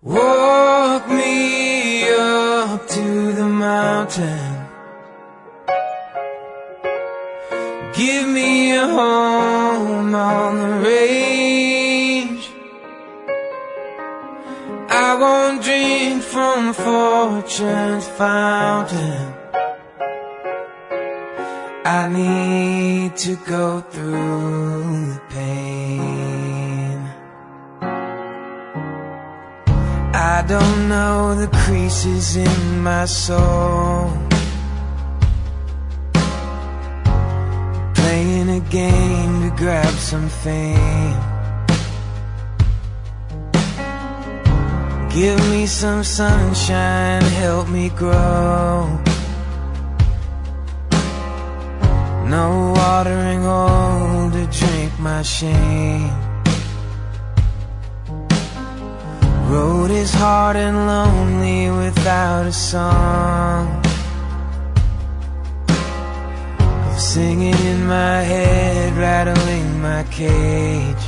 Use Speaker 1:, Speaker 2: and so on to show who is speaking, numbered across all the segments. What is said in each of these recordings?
Speaker 1: Walk me up to the mountain, give me a home on the range. I won't drink from fortune's fountain. I need to go through the pain. I don't know the creases in my soul, playing a game to grab some fame. Give me some sunshine, help me grow. No watering hole to drink my shame. Road is hard and lonely without a song. I'm singing in my head, rattling my cage.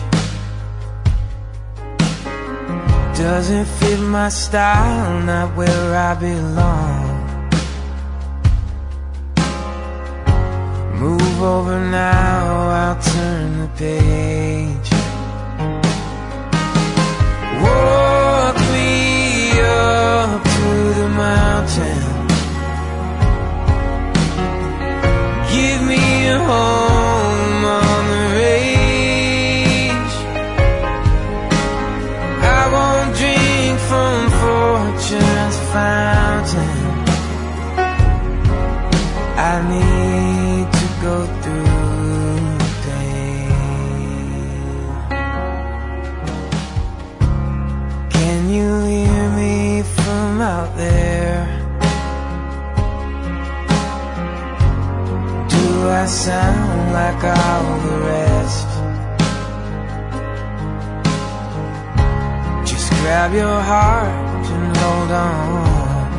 Speaker 1: Doesn't fit my style, not where I belong. Move over now, I'll turn the page. Walk me up to the mountain, give me a home on the range. I won't drink from fortune's fountain. I need to go through pain. Can you hear me from out there? Do I sound like all the rest? Just grab your heart and hold on,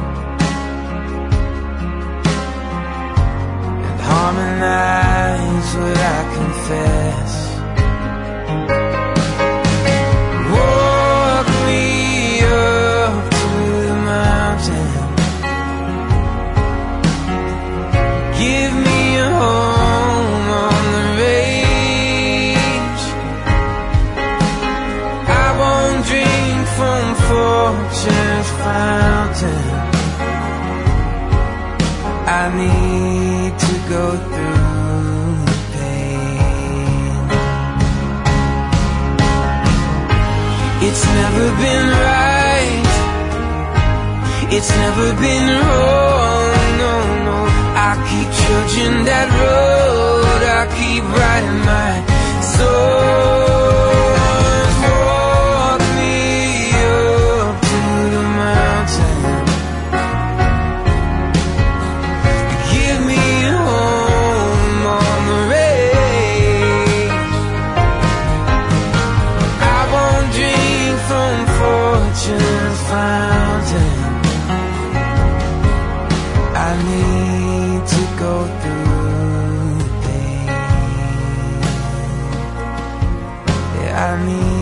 Speaker 1: harmonize what I confess. Walk me up to the mountain, give me a home on the range. I won't drink from fortune's fountain. I need to go through pain. It's never been right, it's never been wrong, no, no. I keep trudging that road, I keep writing my soul. Walk me up to the mountain, fountain. I need to go through pain. Yeah, I need